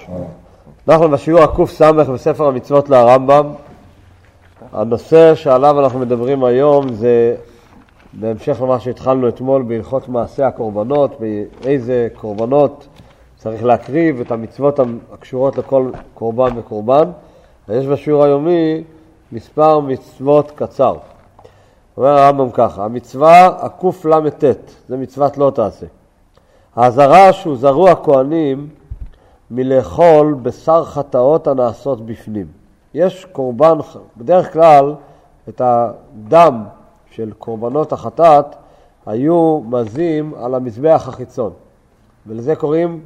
אנחנו בשיעור הקוף בספר המצוות לרמב"ם. הנושא שעליו אנחנו מדברים היום זה בהמשך למה שהתחלנו אתמול בהלכות מעשה הקורבנות, באיזה קורבנות צריך להקריב את המצוות הקשורות לכל קורבן וקורבן. יש בשיעור היומי מספר מצוות קצר. אומר הרמב"ם ככה, המצווה הקוף למ"ט, זה מצוות לא תעשה. האזהרה שהוזהרו הכהנים מלאכול בשר חטאות הנעשות בפנים. יש קורבן, בדרך כלל את הדם של קורבנות החטאת היו מזים על המזבח החיצון, ולזה קוראים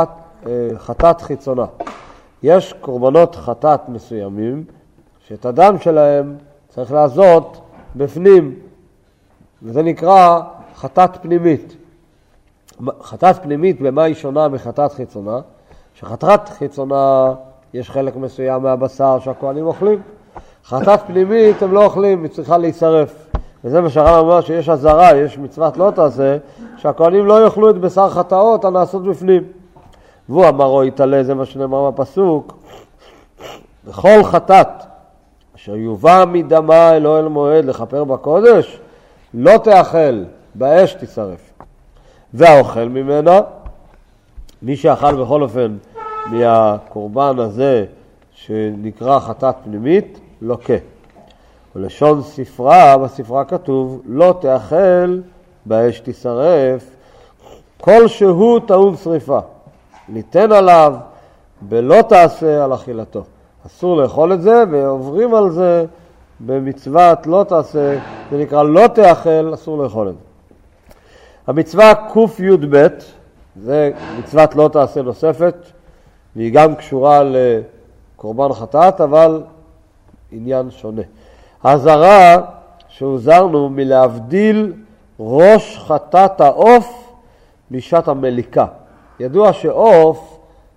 חטאת חיצונה. יש קורבנות חטאת מסוימים שאת הדם שלהם צריך לעשות בפנים, וזה נקרא חטאת פנימית. חטאת פנימית במה היא שונה מחטאת חיצונה? שחטאת חיצונה יש חלק מסוים מהבשר שהכהנים אוכלים. חטאת פנימית הם לא אוכלים, היא צריכה להישרף. וזה מה שהרמב"ם אומר שיש אזהרה, יש מצוות לא תעשה, שהכהנים לא יאכלו את בשר חטאות הנעשות בפנים. והוא אמר או יתעלה, זה מה שנאמר בפסוק, וכל חטאת אשר יובא מדמה אל אוהל מועד לכפר בקודש, לא תאכל, באש תישרף. והאוכל ממנה, מי שאכל בכל אופן מהקורבן הזה שנקרא חטאת פנימית, לוקה. ולשון ספרה, בספרה כתוב, לא תאכל, באש תישרף, כל שהוא טעון שריפה. ניתן עליו, ולא תעשה על אכילתו. אסור לאכול את זה, ועוברים על זה במצוות לא תעשה, זה נקרא לא תאכל, אסור לאכול את זה. המצווה ק"י"ב, זה מצוות לא תעשה נוספת, והיא גם קשורה לקורבן חטאת, אבל עניין שונה. האזהרה שהוזהרנו מלהבדיל ראש חטאת העוף משעת המליקה. ידוע שעוף,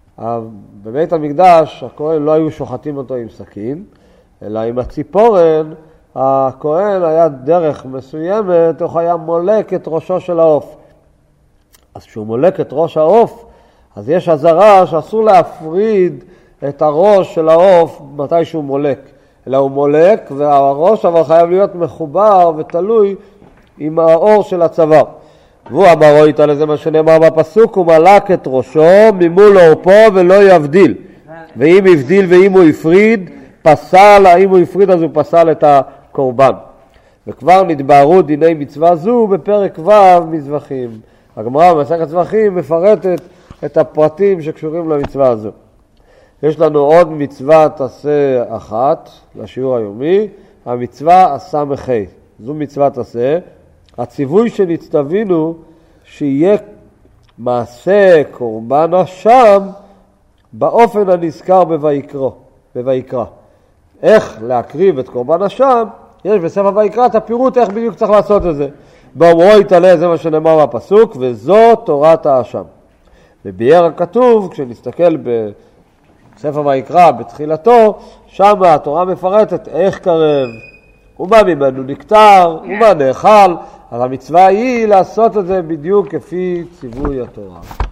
בבית המקדש, הכהן לא היו שוחטים אותו עם סכין, אלא עם הציפורן, הכהן היה דרך מסוימת, הוא היה מולק את ראשו של העוף. אז כשהוא מולק את ראש העוף, אז יש אזהרה שאסור להפריד את הראש של העוף מתי שהוא מולק. אלא הוא מולק, והראש אבל חייב להיות מחובר ותלוי עם האור של הצוואר. והוא אמר או יתעלה, זה מה שנאמר בפסוק, הוא מלק את ראשו ממול עורפו ולא יבדיל. ואם יבדיל ואם הוא יפריד, פסל, אם הוא יפריד אז הוא פסל את הקורבן. וכבר נתבהרו דיני מצווה זו בפרק ו' מזבחים. הגמרא במסכת זבחים מפרטת את הפרטים שקשורים למצווה הזו. יש לנו עוד מצווה תעשה אחת לשיעור היומי, המצווה הסמכי. זו מצווה תעשה. הציווי שנצטווינו שיהיה מעשה קורבן אשם באופן הנזכר בויקרא. איך להקריב את קורבן אשם, יש בספר ויקרא את הפירוט איך בדיוק צריך לעשות את זה. באומרו יתעלה, זה מה שנאמר בפסוק, וזו תורת האשם. וביאר הכתוב, כשנסתכל בספר ויקרא בתחילתו, שם התורה מפרטת איך קרב, ומה ממנו נקטר, ומה נאכל. אז המצווה היא לעשות את זה בדיוק כפי ציווי התורה.